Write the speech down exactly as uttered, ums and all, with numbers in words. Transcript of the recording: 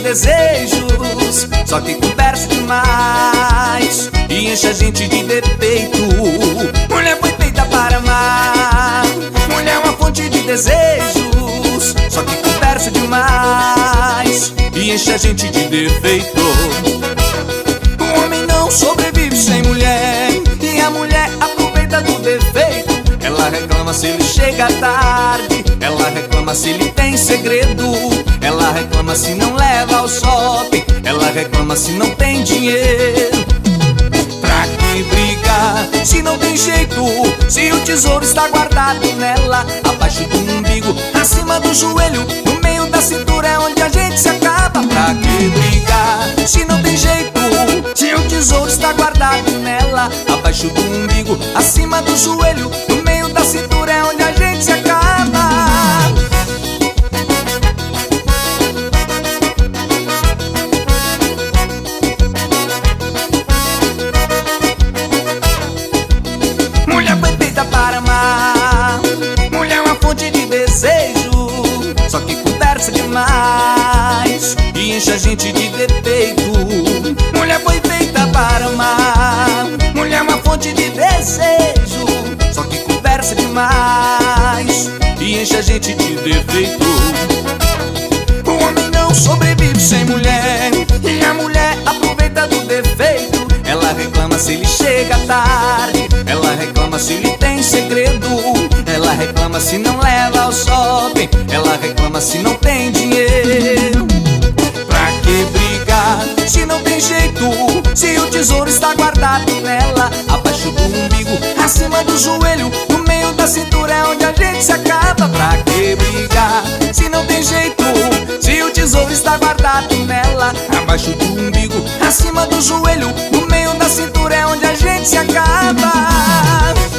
desejos, só que conversa demais e enche a gente de defeito. Mulher foi feita para amar, mulher é uma fonte de desejos, só que conversa demais e enche a gente de defeito. O homem não sobrevive sem mulher e a mulher aproveita do defeito. Ela reclama se ele chega tarde, ela reclama se ele tem segredo, ela reclama se não leva ao shopping, ela reclama se não tem dinheiro. Pra que brigar se não tem jeito, se o tesouro está guardado nela, abaixo do umbigo, acima do joelho, no meio da cintura é onde a gente se acaba. Pra que brigar se não tem jeito, se o tesouro está guardado nela, abaixo do umbigo, acima do joelho, no meio da cintura é onde a gente se acaba. Mulher foi feita para amar, mulher é uma fonte de desejo, só que conversa demais e enche a gente de defeito. Mulher foi feita para amar, mulher é uma fonte de desejo, só que conversa demais e enche a gente de defeito. O homem não sobrevive sem mulher e a mulher aproveita do defeito. Ela reclama se ele chega tarde, ela reclama se ele tem segredo, ela reclama se não leva ao shopping, ela reclama se não tem dinheiro. Pra que brigar se não tem jeito, se o tesouro está guardado nela, abaixo do umbigo, acima do joelho, no meio da cintura é onde a gente se acaba. Pra que brigar se não tem jeito, se o tesouro está guardado nela, abaixo do umbigo, acima do joelho, no meio da cintura é onde a gente se acaba.